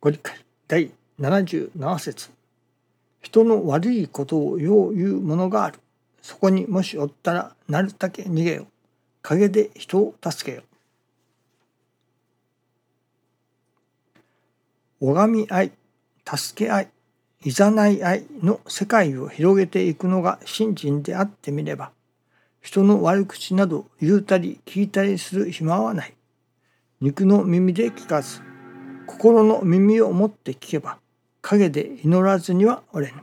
ご理解第77節。人の悪いことをよう言うものがある。そこにもしおったらなるたけ逃げよ。陰で人を助けよ。拝み合い、助け合い、いざない合いの世界を広げていくのが信心であってみれば、人の悪口など言うたり聞いたりする暇はない。肉の耳で聞かず、心の耳を持って聞けば、陰で祈らずにはおれぬ。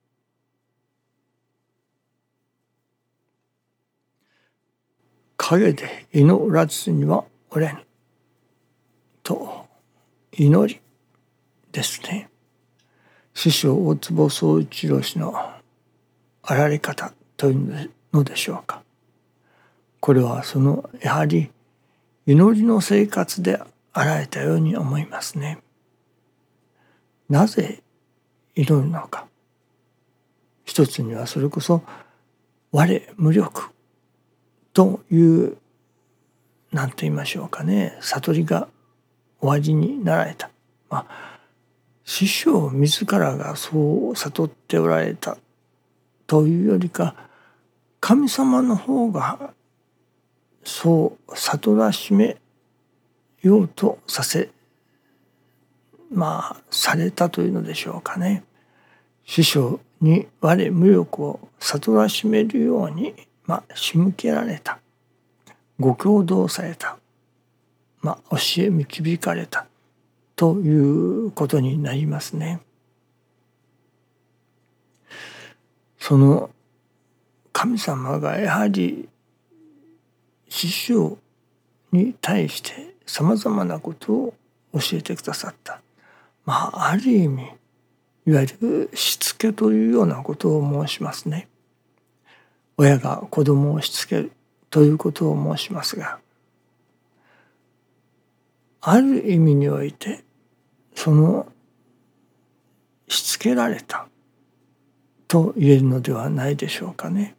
陰で祈らずにはおれぬ。と、祈りですね。師匠大坪宗一郎氏のあられ方というのでしょうか。これはやはり祈りの生活であられたように思いますね。なぜ祈るのか。一つにはそれこそ我無力という何と言いましょうかね、悟りがおありになられた。師匠自らがそう悟っておられたというよりか、神様の方がそう悟らしめようとされたというのでしょうかね。師匠に我無力を悟らしめるように仕向けられた、ご教導された、教え導かれたということになりますね。その神様がやはり師匠に対してさまざまなことを教えてくださった。ある意味いわゆるしつけというようなことを申しますね。親が子供をしつけるということを申しますが、ある意味においてしつけられたと言えるのではないでしょうかね。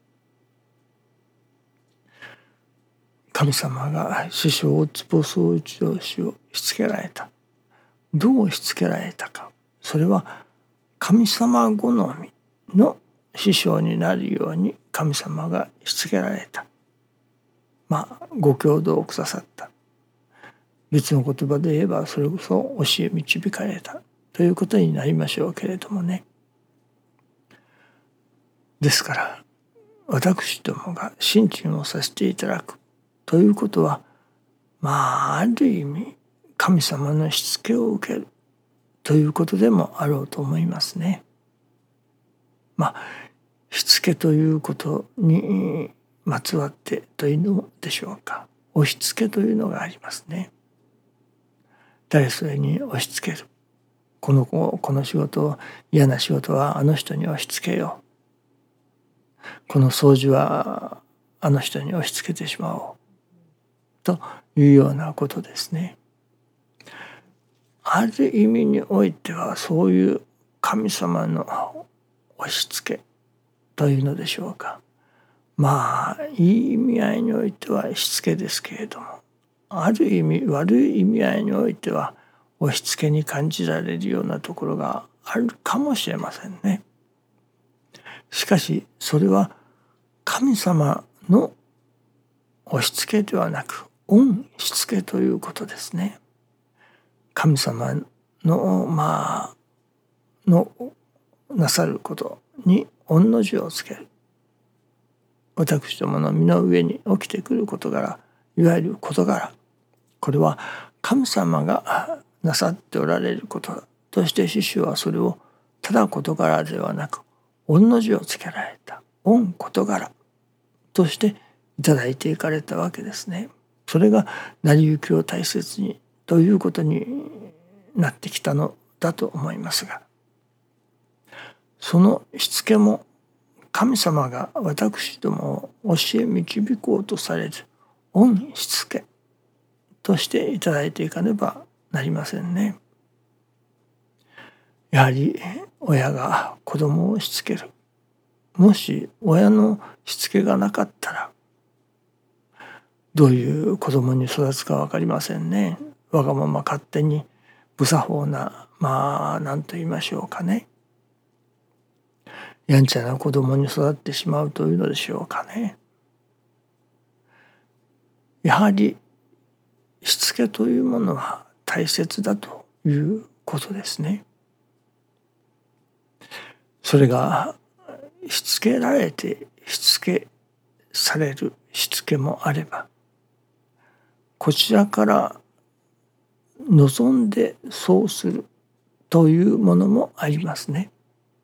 神様が師匠大坪宗一郎氏をしつけられた。どうしつけられたか。それは神様好みの師匠になるように神様がしつけられた。ご教導をくださった。別の言葉で言えばそれこそ教え導かれたということになりましょうけれどもね。ですから私どもが信心をさせていただくということはある意味神様のしつけを受けるということでもあろうと思いますね。しつけということにまつわってというのでしょうか。押し付けというのがありますね。誰それに押し付ける。この仕事、嫌な仕事はあの人に押し付けよう。この掃除はあの人に押し付けてしまおう。というようなことですね。ある意味においてはそういう神様の押し付けというのでしょうか。いい意味合いにおいてはしつけですけれども、ある意味悪い意味合いにおいては押し付けに感じられるようなところがあるかもしれませんね。しかしそれは神様の押し付けではなく恩しつけということですね。神様のなさることに御の字をつける。私どもの身の上に起きてくる事柄、いわゆる事柄、これは神様がなさっておられることとして師匠はそれをただ事柄ではなく御の字をつけられた御事柄としていただいていかれたわけですね。それが成り行きを大切にということになってきたのだと思いますが、そのしつけも神様が私どもを教え導こうとされる恩しつけとしていただいていかねばなりませんね。やはり親が子供をしつける。もし親のしつけがなかったらどういう子供に育つか分かりませんね。わがまま勝手に不作法な何と言いましょうかね、やんちゃな子供に育ってしまうというのでしょうかね。やはりしつけというものは大切だということですね。それがしつけられてしつけされるしつけもあれば、こちらから望んでそうするというものもありますね。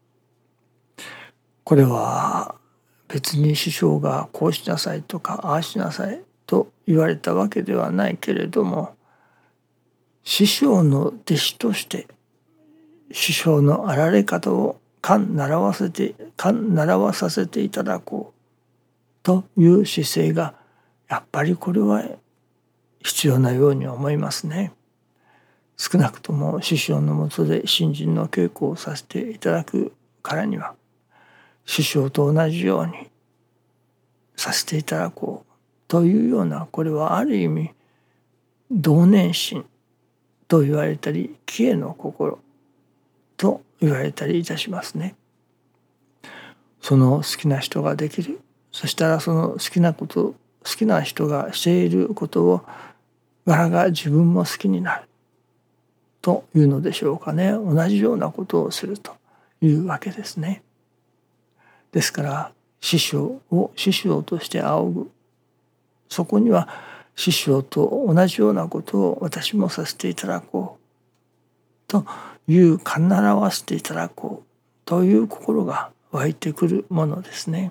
これは別に師匠がこうしなさいとかああしなさいと言われたわけではないけれども、師匠の弟子として師匠のあられ方を習わさせていただこうという姿勢がやっぱりこれは必要なように思いますね。少なくとも師匠の下で新人の稽古をさせていただくからには、師匠と同じようにさせていただこうというような、これはある意味同年心と言われたり帰依の心と言われたりいたしますね。その好きな人ができる、そしたらその好きな人がしていることを我が自分も好きになるというのでしょうかね。同じようなことをするというわけですね。ですから師匠を師匠として仰ぐ、そこには師匠と同じようなことを私もさせていただこうという習わせていただこうという心が湧いてくるものですね。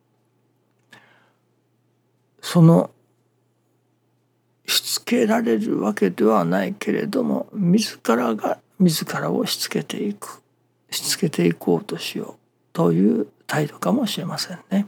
そのしつけられるわけではないけれども、自らが自らをしつけていこうとしようという態度かもしれませんね。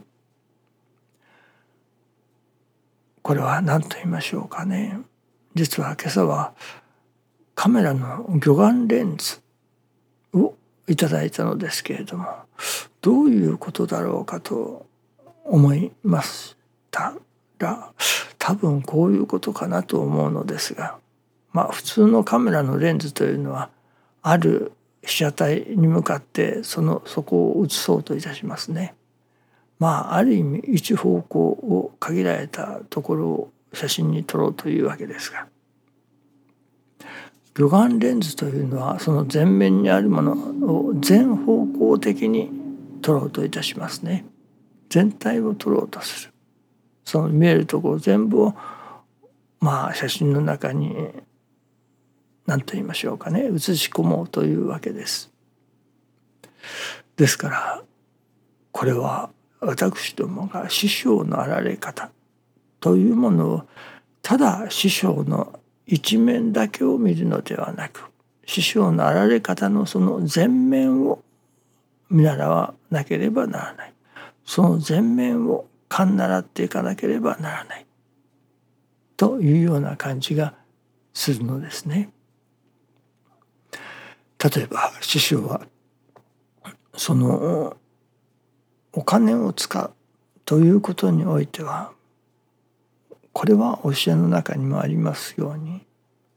これは何と言いましょうかね。実は今朝はカメラの魚眼レンズをいただいたのですけれども、どういうことだろうかと思いましたら、多分こういうことかなと思うのですが、普通のカメラのレンズというのはある被写体に向かってそこを写そうといたしますね。ある意味一方向を限られたところを写真に撮ろうというわけですが、魚眼レンズというのはその前面にあるものを全方向的に撮ろうといたしますね。全体を撮ろうとする。その見えるところ全部を写真の中に何と言いましょうかね、写し込もうというわけです。ですからこれは私どもが師匠のあられ方というものをただ師匠の一面だけを見るのではなく、師匠のあられ方のその全面を見習わなければならない。その全面を習っていかなければならないというような感じがするのですね。例えば師匠はそのお金を使うということにおいては、これは教えの中にもありますように、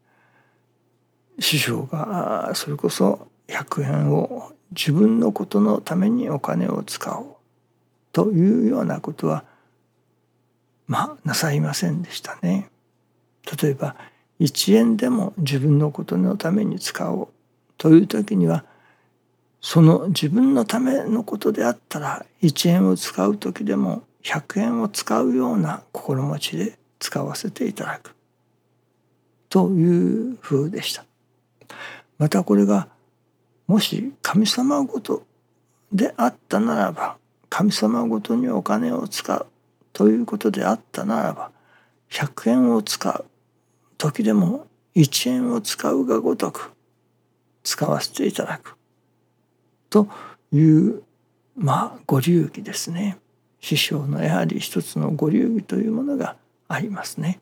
師匠がそれこそ100円を自分のことのためにお金を使おうというようなことはなさいませんでしたね。例えば1円でも自分のことのために使おうという時には、その自分のためのことであったら1円を使う時でも100円を使うような心持ちで使わせていただくという風でした。またこれがもし神様ごとであったならば、神様ごとにお金を使うということであったならば、100円を使う時でも1円を使うがごとく使わせていただくというご流儀ですね。師匠のやはり一つのご流儀というものがありますね。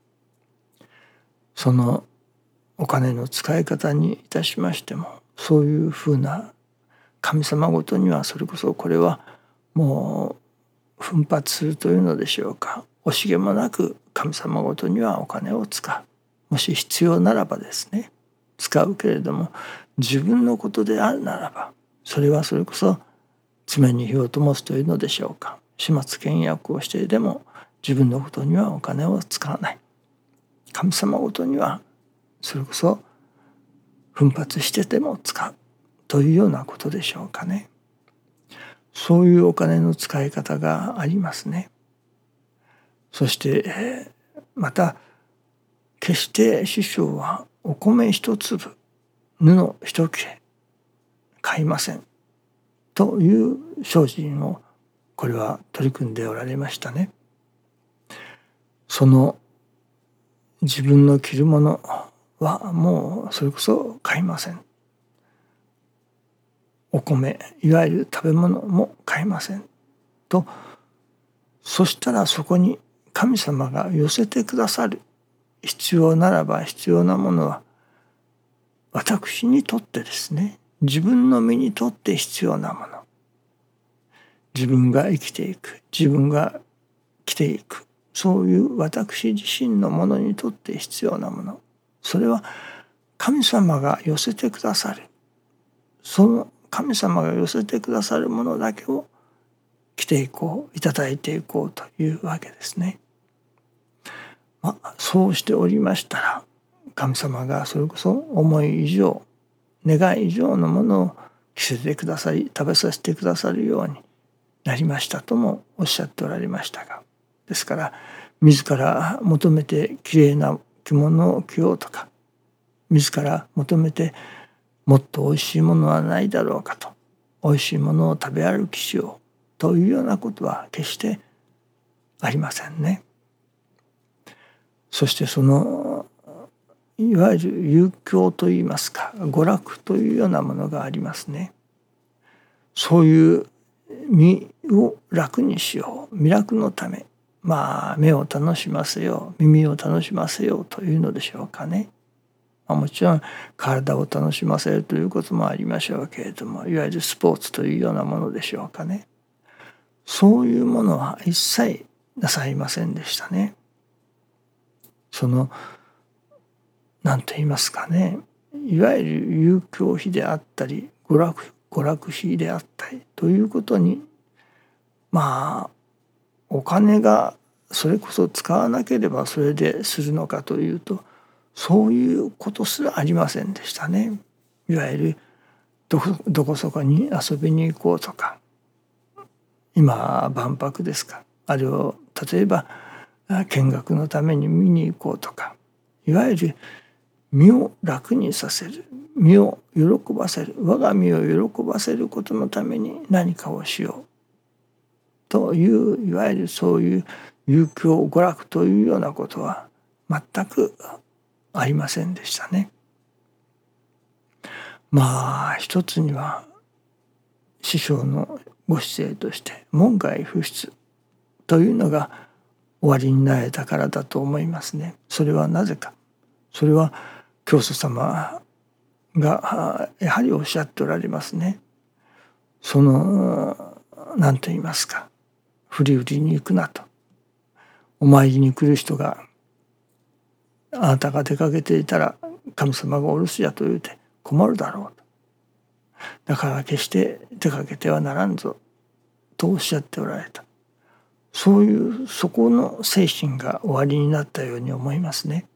そのお金の使い方にいたしましても、そういうふうな神様ごとには、それこそこれはもう奮発するというのでしょうか、惜しげもなく神様ごとにはお金を使う、もし必要ならばですね。 使うけれども、自分のことであるならば、それはそれこそ爪に火を灯すというのでしょうか。始末倹約をしてでも自分のことにはお金を使わない。神様ごとにはそれこそ奮発してでも使うというようなことでしょうかね。そういうお金の使い方がありますね。そしてまた決して師匠はお米一粒、布一切れ買いませんという精進をこれは取り組んでおられましたね。その自分の着るものはもうそれこそ買いません。お米、いわゆる食べ物も買いませんと、そしたらそこに神様が寄せてくださる。必要ならば必要なものは私にとってですね、自分の身にとって必要なもの、自分が生きていく、自分が着ていく、そういう私自身のものにとって必要なもの、それは神様が寄せてくださる。その神様が寄せてくださるものだけを着ていこう、いただいていこうというわけですね。そうしておりましたら、神様がそれこそ思い以上、願い以上のものを着せてくださり、食べさせてくださるようになりましたともおっしゃっておられましたが、ですから自ら求めてきれいな着物を着ようとか、自ら求めてもっとおいしいものはないだろうかと、おいしいものを食べ歩きしようというようなことは決してありませんね。そしてそのいわゆる遊興といいますか、娯楽というようなものがありますね。そういう身を楽にしよう、味楽のため、目を楽しませよう、耳を楽しませようというのでしょうかね。もちろん体を楽しませるということもありましょうけれども、いわゆるスポーツというようなものでしょうかね。そういうものは一切なさいませんでしたね。その何と言いますかね、いわゆる遊興費であったり娯楽費であったりということにお金がそれこそ使わなければそれでするのかというと、そういうことすらありませんでしたね。いわゆるどこそこに遊びに行こうとか、今万博ですか、あれを例えば見学のために見に行こうとか、いわゆる身を楽にさせる、身を喜ばせる、我が身を喜ばせることのために何かをしようという、いわゆるそういう遊興娯楽というようなことは全くありませんでしたね。一つには師匠のご姿勢として門外不出というのがおありになれたからだと思いますね。それはなぜか。それは教祖様がやはりおっしゃっておられますね。その何と言いますか、振り売りに行くなと。お参りに来る人があなたが出かけていたら神様がお留守やと言うて困るだろうと。だから決して出かけてはならんぞとおっしゃっておられた。そういうそこの精神がおありになったように思いますね。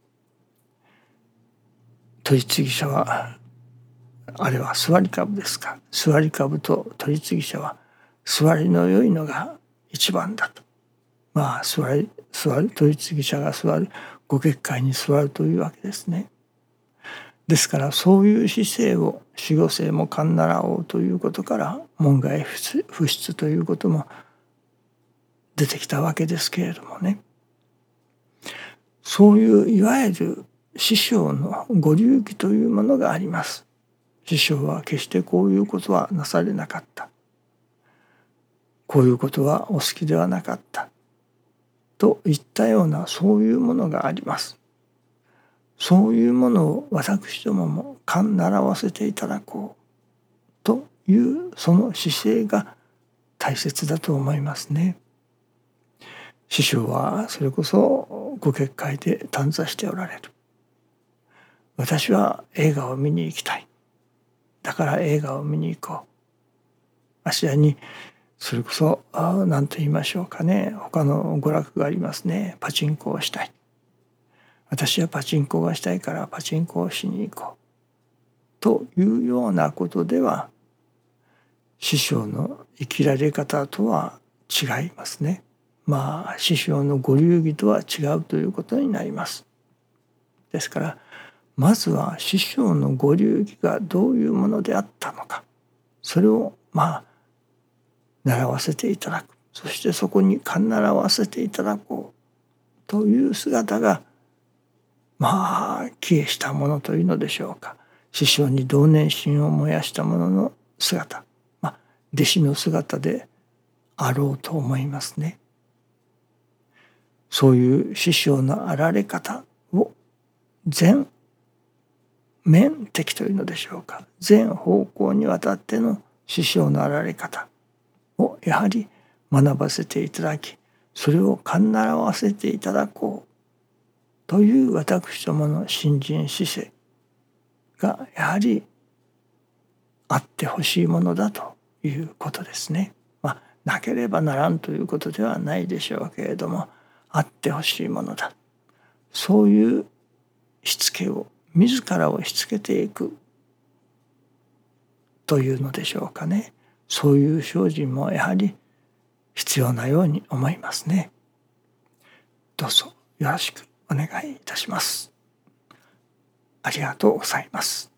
取次者はあれは座り株ですか。座り株と取次者は座りの良いのが一番だと。座る取次者が座る、ご結界に座るというわけですね。ですからそういう姿勢を守護聖も堪習おうということから門外不出ということも出てきたわけですけれどもね。そういういわゆる師匠のご流儀というものがあります。師匠は決してこういうことはなされなかった。こういうことはお好きではなかった。といったようなそういうものがあります。そういうものを私どもも勘習わせていただこうというその姿勢が大切だと思いますね。師匠はそれこそご結界で短座しておられる。 私は映画を見に行きたい。だから映画を見に行こう。あちらにそれこそ何と言いましょうかね、他の娯楽がありますね。パチンコをしたい。私はパチンコがしたいからパチンコをしに行こう。というようなことでは師匠の生きられ方とは違いますね。師匠のご流儀とは違うということになります。ですからまずは師匠のご流儀がどういうものであったのか、それを習わせていただく、そしてそこに習わせていただこうという姿が帰依したものというのでしょうか。師匠に同年心を燃やしたものの姿、弟子の姿であろうと思いますね。そういう師匠のあられ方を全面的というのでしょうか、全方向にわたっての師匠のあられ方をやはり学ばせていただき、それをかんならわせていただこうという私どもの信心姿勢がやはりあってほしいものだということですね。なければならんということではないでしょうけれども、あってほしいものだ、そういうしつけを自らをしつけていくというのでしょうかね。そういう精進もやはり必要なように思いますね。どうぞよろしくお願いいたします。ありがとうございます。